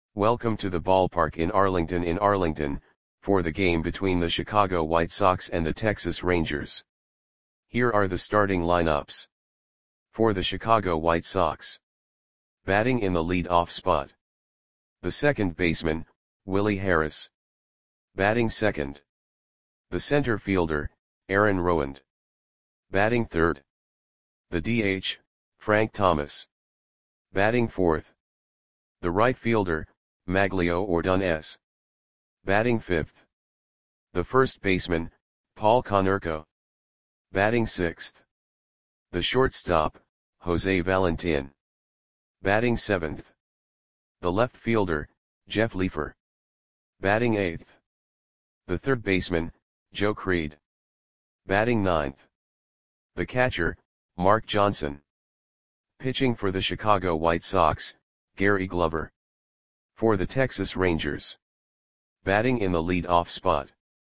Welcome to the ballpark in Arlington, for the game between the Chicago White Sox and the Texas Rangers. Here are the starting lineups. For the Chicago White Sox. Batting in the lead-off spot. The second baseman, Willie Harris. Batting second. The center fielder, Aaron Rowand. Batting third. The DH, Frank Thomas. Batting fourth. The right fielder, Magglio Ordonez. Batting fifth. The first baseman, Paul Konerko. Batting sixth. The shortstop, Jose Valentin. Batting seventh. The left fielder, Jeff Leefer. Batting eighth. The third baseman, Joe Creed. Batting ninth. The catcher, Mark Johnson. Pitching for the Chicago White Sox, Gary Glover. For the Texas Rangers. Batting in the lead-off spot.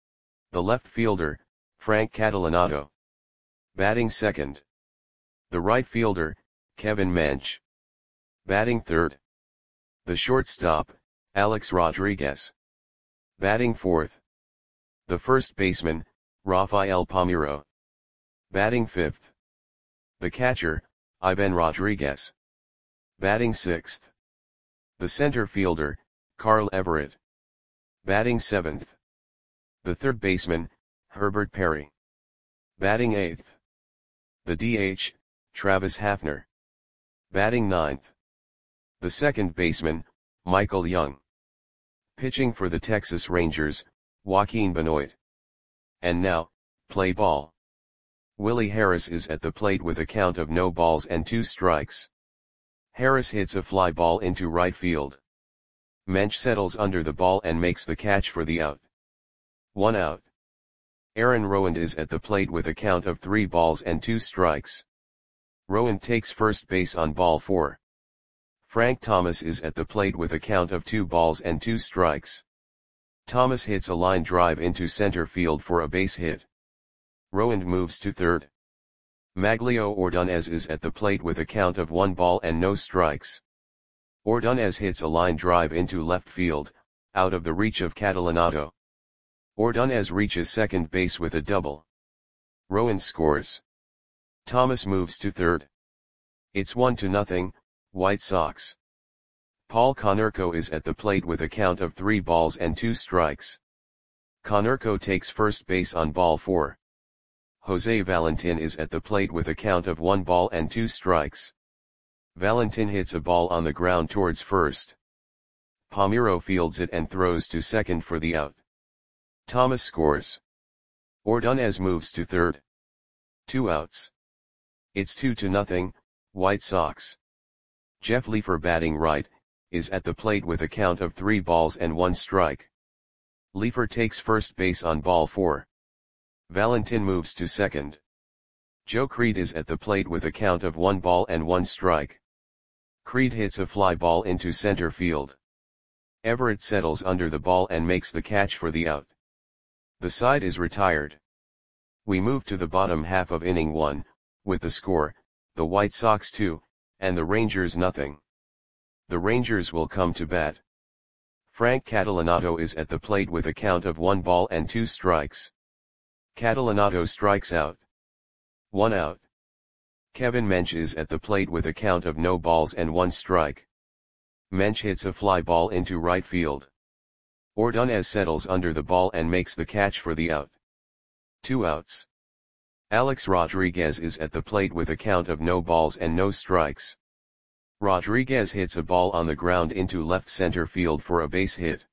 The left fielder, Frank Catalanotto. Batting second. The right fielder, Kevin Mench. Batting third. The shortstop, Alex Rodriguez. Batting fourth. The first baseman, Rafael Palmeiro. Batting fifth. The catcher, Ivan Rodriguez. Batting sixth. The center fielder, Carl Everett. Batting seventh. The third baseman, Herbert Perry. Batting eighth. The DH, Travis Hafner. Batting ninth. The second baseman, Michael Young. Pitching for the Texas Rangers, Joaquin Benoit. And now, play ball. Willie Harris is at the plate with a count of no balls and 2 strikes. Harris hits a fly ball into right field. Mench settles under the ball and makes the catch for the out. 1 out. Aaron Rowand is at the plate with a count of 3 balls and 2 strikes. Rowand takes first base on ball 4. Frank Thomas is at the plate with a count of 2 balls and 2 strikes. Thomas hits a line drive into center field for a base hit. Rowand moves to third. Magglio Ordonez is at the plate with a count of 1 ball and no strikes. Ordonez hits a line drive into left field, out of the reach of Catalanotto. Ordonez reaches second base with a double. Rowand scores. Thomas moves to third. It's 1-0, White Sox. Paul Konerko is at the plate with a count of 3 balls and 2 strikes. Konerko takes first base on ball 4. Jose Valentin is at the plate with a count of 1 ball and 2 strikes. Valentin hits a ball on the ground towards first. Palmeiro fields it and throws to second for the out. Thomas scores. Ordonez moves to third. 2 outs. It's 2-0, White Sox. Jeff Leefer, batting right, is at the plate with a count of 3 balls and 1 strike. Leefer takes first base on ball 4. Valentin moves to second. Joe Creed is at the plate with a count of 1 ball and 1 strike. Creed hits a fly ball into center field. Everett settles under the ball and makes the catch for the out. The side is retired. We move to the bottom half of inning 1, with the score, the White Sox 2, and the Rangers 0. The Rangers will come to bat. Frank Catalanotto is at the plate with a count of 1 ball and 2 strikes. Catalanotto strikes out. 1 out. Kevin Mench is at the plate with a count of no balls and 1 strike. Mench hits a fly ball into right field. Ordonez settles under the ball and makes the catch for the out. 2 outs. Alex Rodriguez is at the plate with a count of no balls and no strikes. Rodriguez hits a ball on the ground into left center field for a base hit.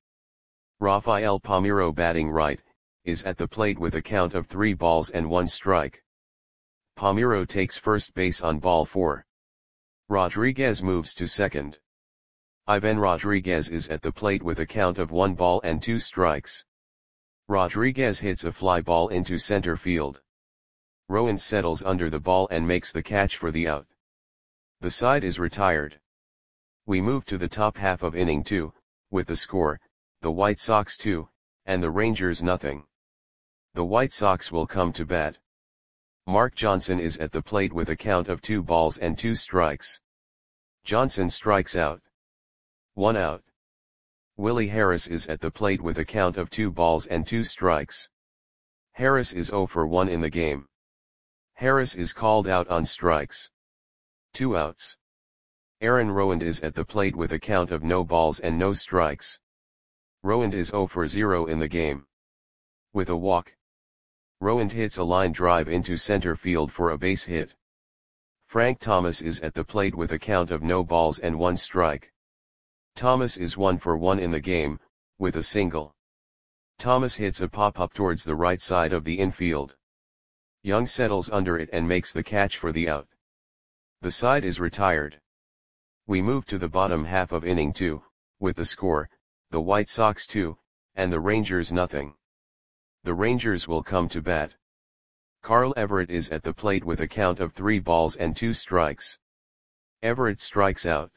Rafael Palmeiro, batting right, is at the plate with a count of 3 balls and 1 strike. Palmeiro takes first base on ball 4. Rodriguez moves to second. Ivan Rodriguez is at the plate with a count of 1 ball and 2 strikes. Rodriguez hits a fly ball into center field. Rowand settles under the ball and makes the catch for the out. The side is retired. We move to the top half of inning 2, with the score, the White Sox 2, and the Rangers 0. The White Sox will come to bat. Mark Johnson is at the plate with a count of 2 balls and 2 strikes. Johnson strikes out. 1 out. Willie Harris is at the plate with a count of 2 balls and 2 strikes. Harris is 0 for 1 in the game. Harris is called out on strikes. 2 outs. Aaron Rowand is at the plate with a count of no balls and no strikes. Rowand is 0 for 0 in the game. With a walk. Rowand hits a line drive into center field for a base hit. Frank Thomas is at the plate with a count of no balls and 1 strike. Thomas is 1 for 1 in the game, with a single. Thomas hits a pop-up towards the right side of the infield. Young settles under it and makes the catch for the out. The side is retired. We move to the bottom half of inning 2, with the score, the White Sox 2, and the Rangers nothing. The Rangers will come to bat. Carl Everett is at the plate with a count of 3 balls and 2 strikes. Everett strikes out.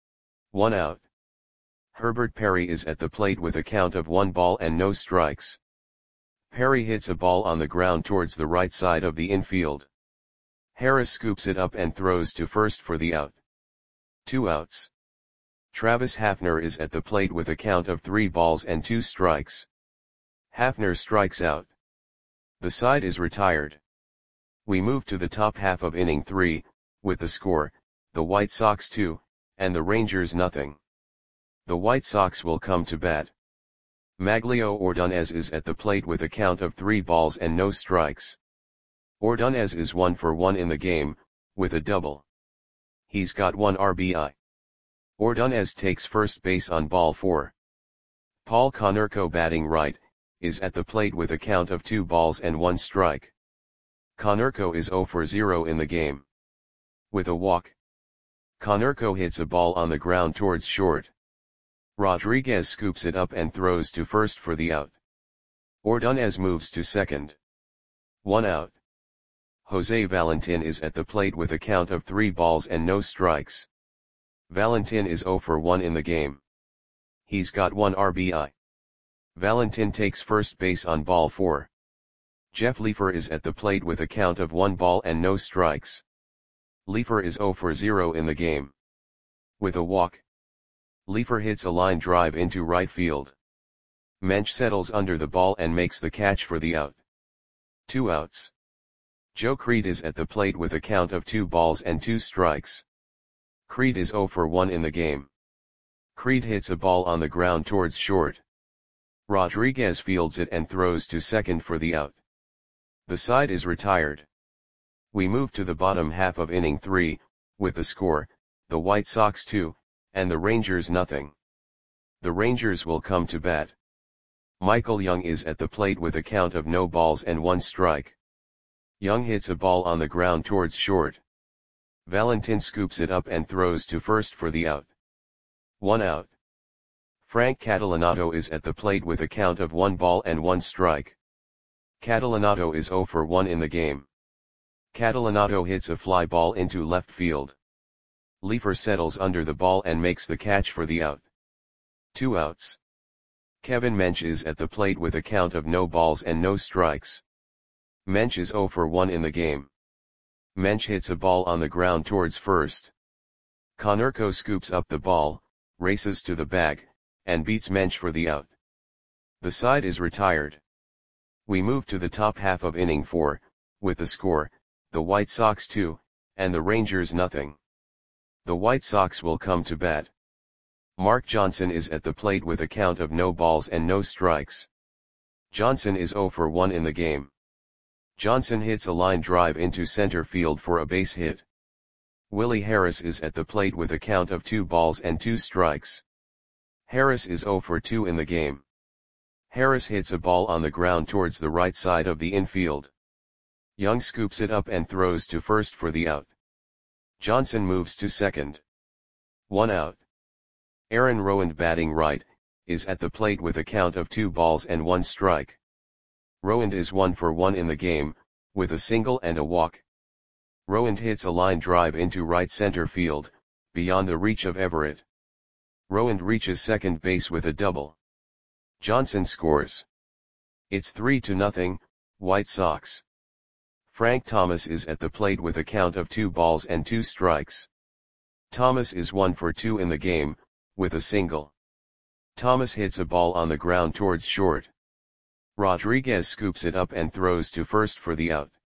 1 out. Herbert Perry is at the plate with a count of 1 ball and no strikes. Perry hits a ball on the ground towards the right side of the infield. Harris scoops it up and throws to first for the out. 2 outs. Travis Hafner is at the plate with a count of 3 balls and 2 strikes. Hafner strikes out. The side is retired. We move to the top half of inning 3, with the score, the White Sox 2, and the Rangers nothing. The White Sox will come to bat. Maglio Ordonez is at the plate with a count of 3 balls and no strikes. Ordonez is 1 for 1 in the game, with a double. He's got 1 RBI. Ordonez takes first base on ball 4. Paul Konerko, batting right, is at the plate with a count of 2 balls and 1 strike. Konerko is 0 for 0 in the game. With a walk. Konerko hits a ball on the ground towards short. Rodriguez scoops it up and throws to first for the out. Ordonez moves to second. 1 out. Jose Valentin is at the plate with a count of 3 balls and no strikes. Valentin is 0 for 1 in the game. He's got 1 RBI. Valentin takes first base on ball 4. Jeff Leefer is at the plate with a count of 1 ball and no strikes. Leefer is 0 for 0 in the game. With a walk. Leefer hits a line drive into right field. Mensch settles under the ball and makes the catch for the out. 2 outs. Joe Creed is at the plate with a count of 2 balls and 2 strikes. Creed is 0 for 1 in the game. Creed hits a ball on the ground towards short. Rodriguez fields it and throws to second for the out. The side is retired. We move to the bottom half of inning 3, with the score, the White Sox 2, and the Rangers nothing. The Rangers will come to bat. Michael Young is at the plate with a count of no balls and 1 strike. Young hits a ball on the ground towards short. Valentin scoops it up and throws to first for the out. 1 out. Frank Catalanato is at the plate with a count of 1 ball and 1 strike. Catalanato is 0 for 1 in the game. Catalanato hits a fly ball into left field. Leefer settles under the ball and makes the catch for the out. 2 outs. Kevin Mensch is at the plate with a count of no balls and no strikes. Mensch is 0 for 1 in the game. Mensch hits a ball on the ground towards first. Konerko scoops up the ball, races to the bag, and beats Mensch for the out. The side is retired. We move to the top half of inning 4, with the score, the White Sox 2, and the Rangers nothing. The White Sox will come to bat. Mark Johnson is at the plate with a count of no balls and no strikes. Johnson is 0 for 1 in the game. Johnson hits a line drive into center field for a base hit. Willie Harris is at the plate with a count of 2 balls and 2 strikes. Harris is 0 for 2 in the game. Harris hits a ball on the ground towards the right side of the infield. Young scoops it up and throws to first for the out. Johnson moves to second. 1 out. Aaron Rowand, batting right, is at the plate with a count of 2 balls and 1 strike. Rowand is 1 for 1 in the game, with a single and a walk. Rowand hits a line drive into right center field, beyond the reach of Everett. Rowand reaches second base with a double. Johnson scores. It's 3-0, White Sox. Frank Thomas is at the plate with a count of 2 balls and 2 strikes. Thomas is 1 for 2 in the game, with a single. Thomas hits a ball on the ground towards short. Rodriguez scoops it up and throws to first for the out.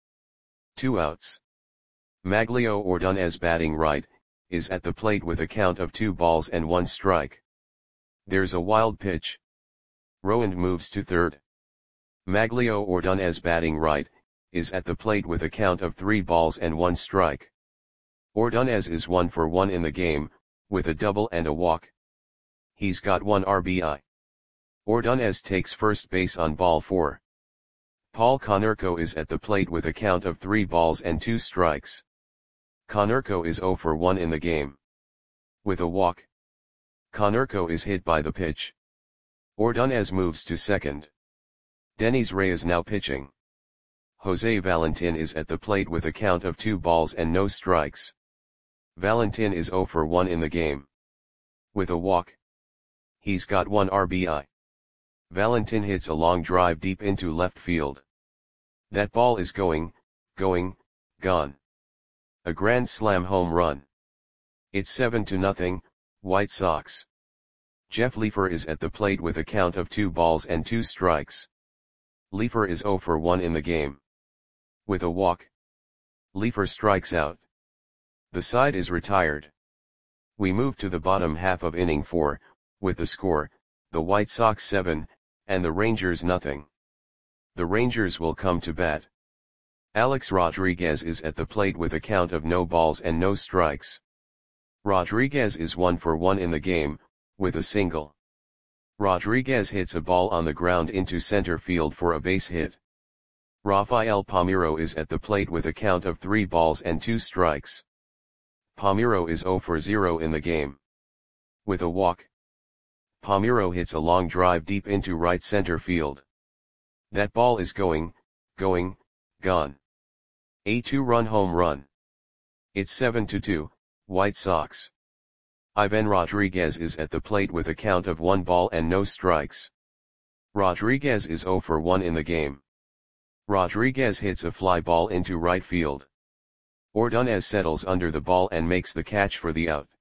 2 outs. Maglio Ordonez batting right, is at the plate with a count of 2 balls and 1 strike. There's a wild pitch. Rowand moves to third. Maglio Ordonez batting right, is at the plate with a count of 3 balls and 1 strike. Ordonez is 1 for 1 in the game, with a double and a walk. He's got 1 RBI. Ordonez takes first base on ball 4. Paul Konerko is at the plate with a count of 3 balls and 2 strikes. Konerko is 0 for 1 in the game. With a walk. Konerko is hit by the pitch. Ordonez moves to second. Denis Reyes now pitching. Jose Valentin is at the plate with a count of 2 balls and no strikes. Valentin is 0 for 1 in the game. With a walk. He's got 1 RBI. Valentin hits a long drive deep into left field. That ball is going, gone. A grand slam home run. It's 7-0, White Sox. Jeff Leefer is at the plate with a count of 2 balls and 2 strikes. Leefer is 0 for 1 in the game. With a walk. Leefer strikes out. The side is retired. We move to the bottom half of inning 4, with the score, the White Sox 7, and the Rangers nothing. The Rangers will come to bat. Alex Rodriguez is at the plate with a count of no balls and no strikes. Rodriguez is 1 for 1 in the game, with a single. Rodriguez hits a ball on the ground into center field for a base hit. Rafael Palmeiro is at the plate with a count of 3 balls and 2 strikes. Palmeiro is 0 for 0 in the game. With a walk. Palmeiro hits a long drive deep into right center field. That ball is going, gone. A 2-run home run. It's 7-2, White Sox. Ivan Rodriguez is at the plate with a count of 1 ball and no strikes. Rodriguez is 0 for 1 in the game. Rodriguez hits a fly ball into right field. Ordonez settles under the ball and makes the catch for the out.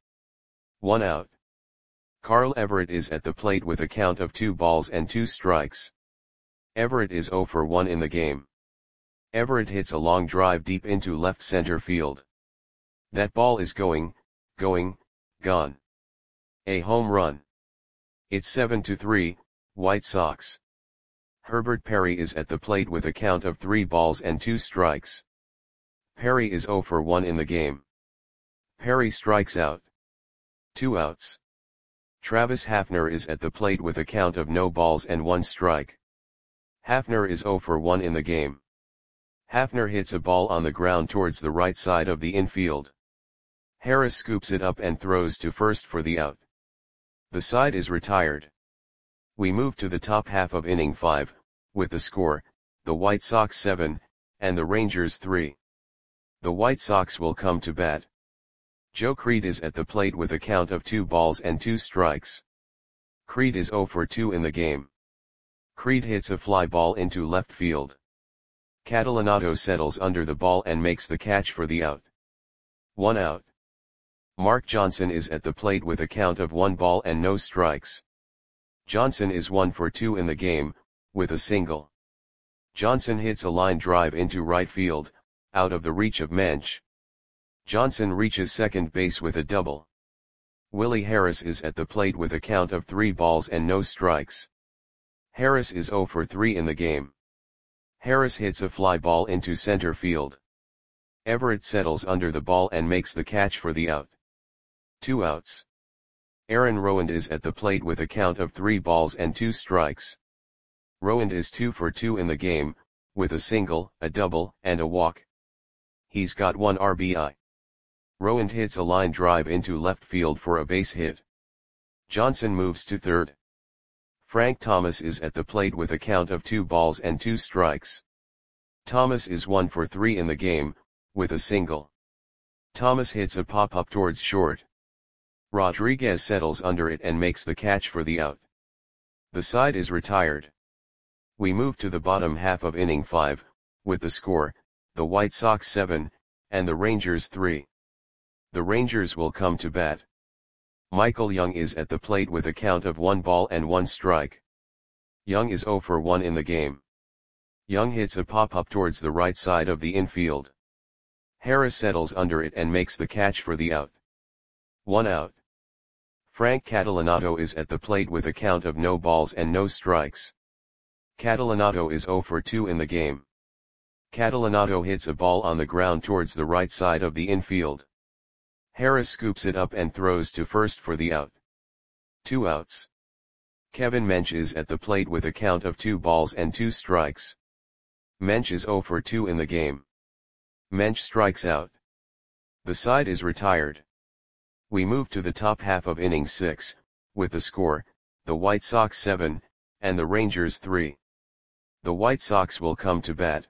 1 out. Carl Everett is at the plate with a count of 2 balls and 2 strikes. Everett is 0 for 1 in the game. Everett hits a long drive deep into left center field. That ball is going, gone. A home run. It's 7-3, White Sox. Herbert Perry is at the plate with a count of 3 balls and 2 strikes. Perry is 0 for 1 in the game. Perry strikes out. 2 outs. Travis Hafner is at the plate with a count of no balls and 1 strike. Hafner is 0 for 1 in the game. Hafner hits a ball on the ground towards the right side of the infield. Harris scoops it up and throws to first for the out. The side is retired. We move to the top half of inning 5, with the score, the White Sox 7, and the Rangers 3. The White Sox will come to bat. Joe Creed is at the plate with a count of 2 balls and 2 strikes. Creed is 0 for 2 in the game. Creed hits a fly ball into left field. Catalanato settles under the ball and makes the catch for the out. 1 out. Mark Johnson is at the plate with a count of 1 ball and no strikes. Johnson is 1 for 2 in the game, with a single. Johnson hits a line drive into right field, out of the reach of Mensch. Johnson reaches second base with a double. Willie Harris is at the plate with a count of 3 balls and no strikes. Harris is 0 for 3 in the game. Harris hits a fly ball into center field. Everett settles under the ball and makes the catch for the out. 2 outs. Aaron Rowand is at the plate with a count of 3 balls and 2 strikes. Rowand is 2 for 2 in the game, with a single, a double, and a walk. He's got 1 RBI. Rowand hits a line drive into left field for a base hit. Johnson moves to third. Frank Thomas is at the plate with a count of 2 balls and 2 strikes. Thomas is 1 for 3 in the game, with a single. Thomas hits a pop-up towards short. Rodriguez settles under it and makes the catch for the out. The side is retired. We move to the bottom half of inning 5, with the score, the White Sox 7, and the Rangers 3. The Rangers will come to bat. Michael Young is at the plate with a count of 1 ball and 1 strike. Young is 0 for 1 in the game. Young hits a pop-up towards the right side of the infield. Harris settles under it and makes the catch for the out. 1 out. Frank Catalanato is at the plate with a count of no balls and no strikes. Catalanato is 0 for 2 in the game. Catalanato hits a ball on the ground towards the right side of the infield. Harris scoops it up and throws to first for the out. 2 outs. Kevin Mench is at the plate with a count of 2 balls and 2 strikes. Mench is 0 for 2 in the game. Mench strikes out. The side is retired. We move to the top half of inning 6, with the score, the White Sox 7, and the Rangers 3. The White Sox will come to bat.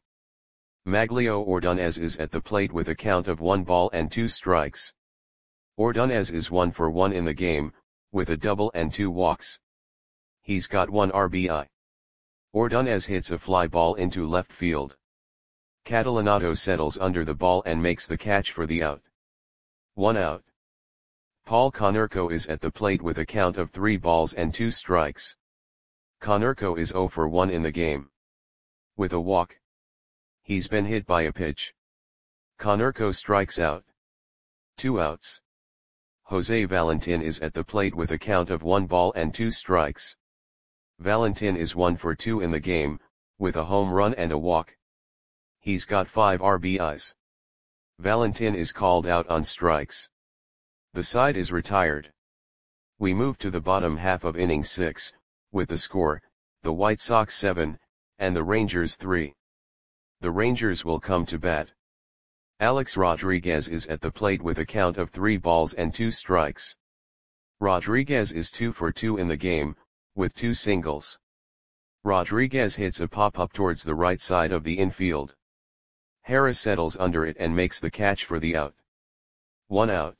Maglio Ordonez is at the plate with a count of 1 ball and 2 strikes. Ordonez is 1 for 1 in the game, with a double and 2 walks. He's got 1 RBI. Ordonez hits a fly ball into left field. Catalanato settles under the ball and makes the catch for the out. 1 out. Paul Konerko is at the plate with a count of 3 balls and 2 strikes. Konerko is 0 for 1 in the game. With a walk. He's been hit by a pitch. Konerko strikes out. 2 outs. Jose Valentin is at the plate with a count of 1 ball and 2 strikes. Valentin is 1 for 2 in the game, with a home run and a walk. He's got 5 RBIs. Valentin is called out on strikes. The side is retired. We move to the bottom half of inning 6, with the score, the White Sox 7, and the Rangers 3. The Rangers will come to bat. Alex Rodriguez is at the plate with a count of 3 balls and 2 strikes. Rodriguez is 2 for 2 in the game, with 2 singles. Rodriguez hits a pop-up towards the right side of the infield. Harris settles under it and makes the catch for the out. 1 out.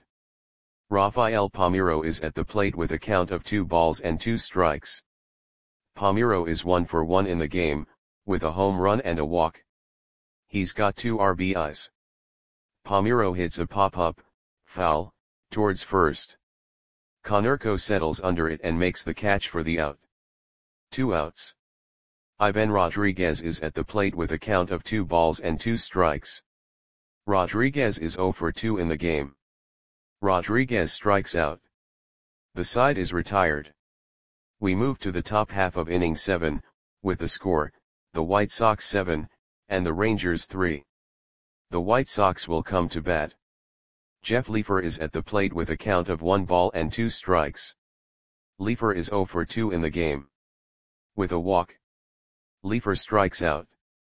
Rafael Palmeiro is at the plate with a count of 2 balls and 2 strikes. Palmeiro is 1 for 1 in the game, with a home run and a walk. He's got 2 RBIs. Palmeiro hits a pop-up, foul, towards first. Konerko settles under it and makes the catch for the out. 2 outs. Ivan Rodriguez is at the plate with a count of 2 balls and 2 strikes. Rodriguez is 0 for 2 in the game. Rodriguez strikes out. The side is retired. We move to the top half of inning 7, with the score, the White Sox 7, and the Rangers 3. The White Sox will come to bat. Jeff Leefer is at the plate with a count of 1 ball and 2 strikes. Leefer is 0 for 2 in the game. With a walk. Leefer strikes out.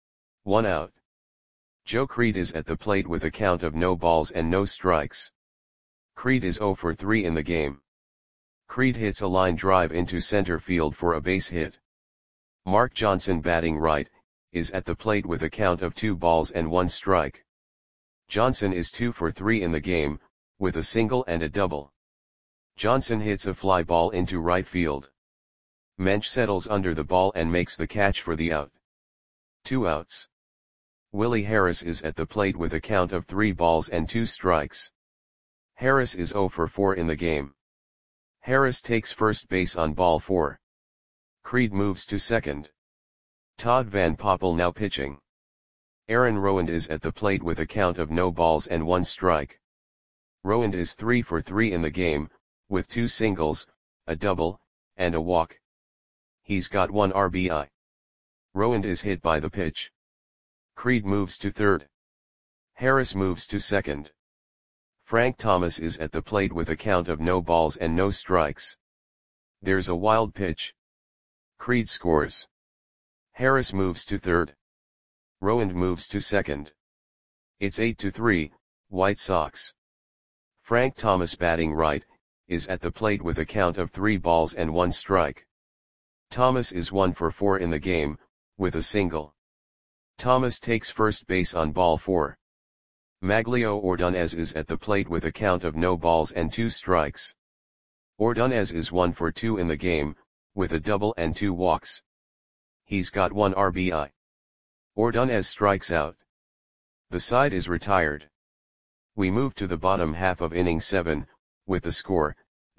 1 out. Joe Creed is at the plate with a count of no balls and no strikes. Creed is 0 for 3 in the game. Creed hits a line drive into center field for a base hit. Mark Johnson, batting right, is at the plate with a count of 2 balls and 1 strike. Johnson is 2 for 3 in the game, with a single and a double. Johnson hits a fly ball into right field. Mench settles under the ball and makes the catch for the out. 2 outs. Willie Harris is at the plate with a count of 3 balls and 2 strikes. Harris is 0 for 4 in the game. Harris takes first base on ball 4. Creed moves to second. Todd Van Poppel now pitching. Aaron Rowand is at the plate with a count of no balls and 1 strike. Rowand is 3 for 3 in the game, with 2 singles, a double, and a walk. He's got 1 RBI. Rowand is hit by the pitch. Creed moves to third. Harris moves to second. Frank Thomas is at the plate with a count of no balls and no strikes. There's a wild pitch. Creed scores. Harris moves to third. Rowand moves to second. It's 8-3, White Sox. Frank Thomas, batting right, is at the plate with a count of 3 balls and 1 strike. Thomas is 1 for 4 in the game, with a single. Thomas takes first base on ball 4. Maglio Ordonez is at the plate with a count of no balls and 2 strikes. Ordonez is 1 for 2 in the game, with a double and 2 walks. He's got 1 RBI. Ordonez strikes out. The side is retired. We move to the bottom half of inning 7, with the score,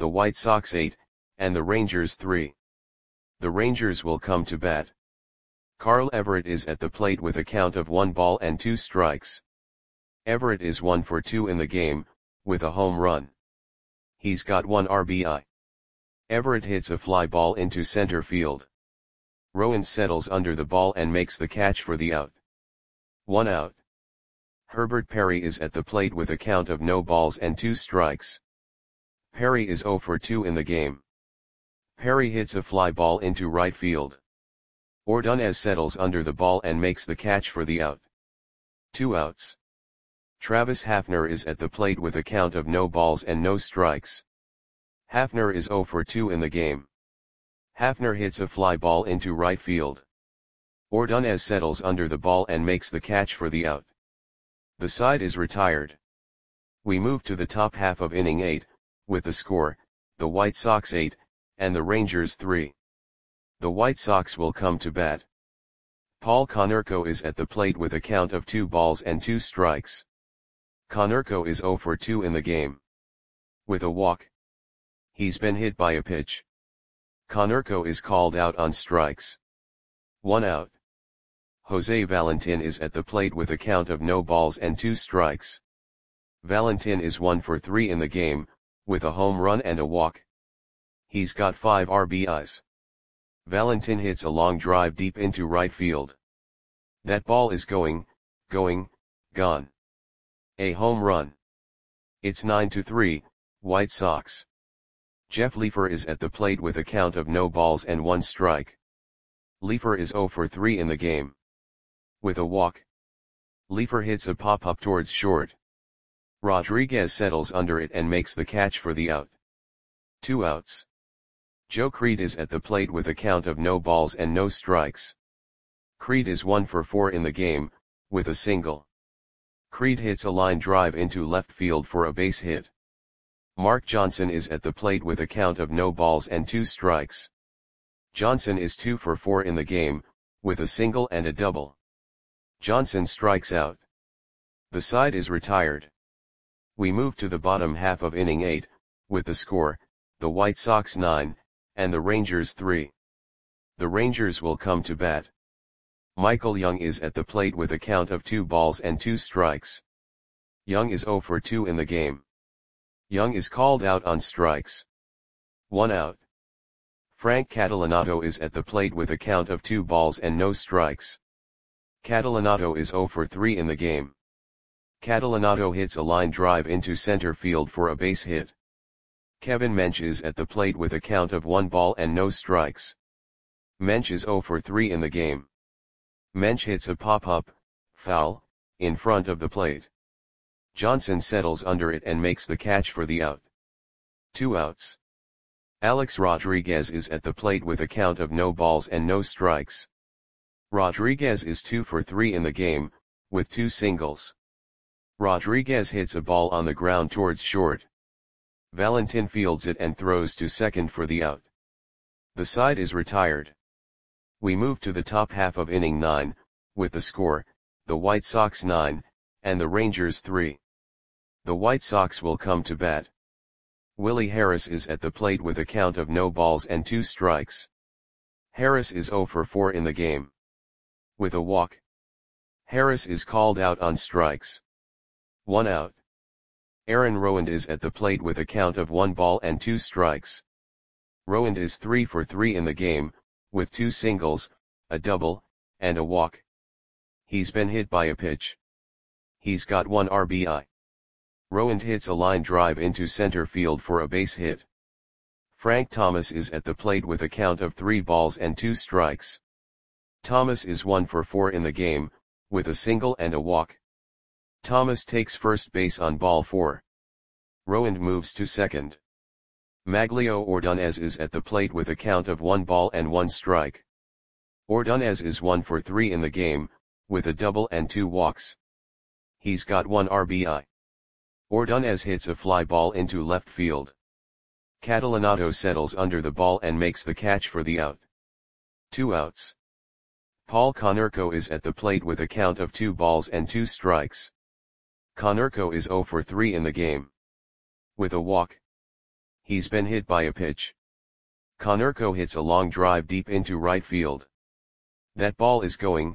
the White Sox 8, and the Rangers 3. The Rangers will come to bat. Carl Everett is at the plate with a count of 1 ball and 2 strikes. Everett is 1 for 2 in the game, with a home run. He's got 1 RBI. Everett hits a fly ball into center field. Rowan settles under the ball and makes the catch for the out. 1 out. Herbert Perry is at the plate with a count of no balls and 2 strikes. Perry is 0 for 2 in the game. Perry hits a fly ball into right field. Ordonez settles under the ball and makes the catch for the out. 2 outs. Travis Hafner is at the plate with a count of no balls and no strikes. Hafner is 0 for 2 in the game. Hafner hits a fly ball into right field. Ordonez settles under the ball and makes the catch for the out. The side is retired. We move to the top half of inning 8, with the score, the White Sox 8, and the Rangers 3. The White Sox will come to bat. Paul Konerko is at the plate with a count of 2 balls and 2 strikes. Konerko is 0 for 2 in the game. With a walk. He's been hit by a pitch. Konerko is called out on strikes. 1 out. Jose Valentin is at the plate with a count of no balls and 2 strikes. Valentin is 1 for 3 in the game, with a home run and a walk. He's got 5 RBIs. Valentin hits a long drive deep into right field. That ball is going, gone. A home run. It's 9-3, White Sox. Jeff Leefer is at the plate with a count of no balls and 1 strike. Leefer is 0 for 3 in the game. With a walk. Leefer hits a pop-up towards short. Rodriguez settles under it and makes the catch for the out. 2 outs. Joe Creed is at the plate with a count of no balls and no strikes. Creed is 1 for 4 in the game, with a single. Creed hits a line drive into left field for a base hit. Mark Johnson is at the plate with a count of no balls and 2 strikes. Johnson is 2 for 4 in the game, with a single and a double. Johnson strikes out. The side is retired. We move to the bottom half of inning 8, with the score, the White Sox 9, and the Rangers 3. The Rangers will come to bat. Michael Young is at the plate with a count of 2 balls and 2 strikes. Young is 0 for 2 in the game. Young is called out on strikes. 1 out. Frank Catalanato is at the plate with a count of 2 balls and no strikes. Catalanato is 0 for 3 in the game. Catalanato hits a line drive into center field for a base hit. Kevin Mench is at the plate with a count of 1 ball and no strikes. Mench is 0 for 3 in the game. Mench hits a pop-up, foul, in front of the plate. Johnson settles under it and makes the catch for the out. 2 outs. Alex Rodriguez is at the plate with a count of no balls and no strikes. Rodriguez is 2 for 3 in the game, with 2 singles. Rodriguez hits a ball on the ground towards short. Valentin fields it and throws to second for the out. The side is retired. We move to the top half of inning 9, with the score, the White Sox 9, and the Rangers 3. The White Sox will come to bat. Willie Harris is at the plate with a count of no balls and 2 strikes. Harris is 0 for 4 in the game. With a walk. Harris is called out on strikes. 1 out. Aaron Rowand is at the plate with a count of 1 ball and 2 strikes. Rowand is 3 for 3 in the game, with 2 singles, a double, and a walk. He's been hit by a pitch. He's got 1 RBI. Rowand hits a line drive into center field for a base hit. Frank Thomas is at the plate with a count of 3 balls and 2 strikes. Thomas is 1 for 4 in the game, with a single and a walk. Thomas takes first base on ball 4. Rowand moves to second. Maglio Ordonez is at the plate with a count of 1 ball and 1 strike. Ordonez is 1 for 3 in the game, with a double and 2 walks. He's got 1 RBI. Ordonez hits a fly ball into left field. Catalanato settles under the ball and makes the catch for the out. 2 outs. Paul Konerko is at the plate with a count of 2 balls and 2 strikes. Konerko is 0 for 3 in the game. With a walk. He's been hit by a pitch. Konerko hits a long drive deep into right field. That ball is gone.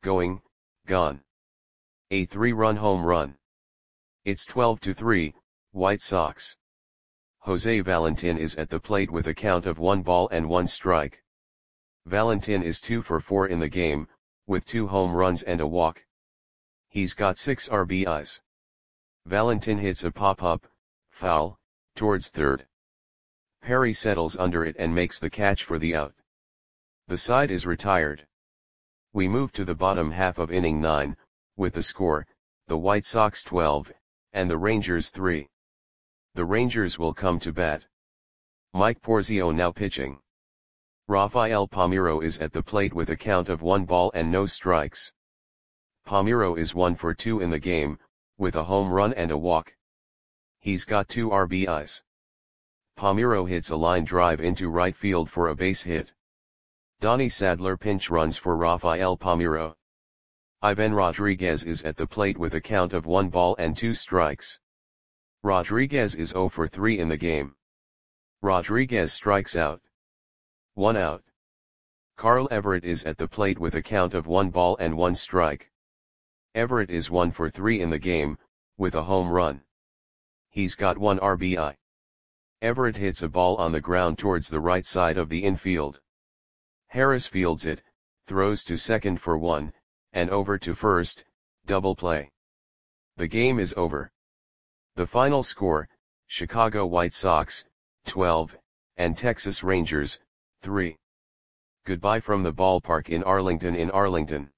A 3-run home run. It's 12-3, White Sox. Jose Valentin is at the plate with a count of 1 ball and 1 strike. Valentin is 2 for 4 in the game, with 2 home runs and a walk. He's got 6 RBIs. Valentin hits a pop-up, foul, towards third. Perry settles under it and makes the catch for the out. The side is retired. We move to the bottom half of inning 9, with the score, the White Sox 12, and the Rangers 3. The Rangers will come to bat. Mike Porzio now pitching. Rafael Palmeiro is at the plate with a count of 1 ball and no strikes. Palmeiro is 1 for 2 in the game, with a home run and a walk. He's got 2 RBIs. Palmeiro hits a line drive into right field for a base hit. Donnie Sadler pinch runs for Rafael Palmeiro. Ivan Rodriguez is at the plate with a count of 1 ball and 2 strikes. Rodriguez is 0 for 3 in the game. Rodriguez strikes out. 1 out. Carl Everett is at the plate with a count of 1 ball and 1 strike. Everett is 1 for 3 in the game, with a home run. He's got 1 RBI. Everett hits a ball on the ground towards the right side of the infield. Harris fields it, throws to second for 1, and over to first, double play. The game is over. The final score, Chicago White Sox, 12, and Texas Rangers, 3. Goodbye from the ballpark in Arlington.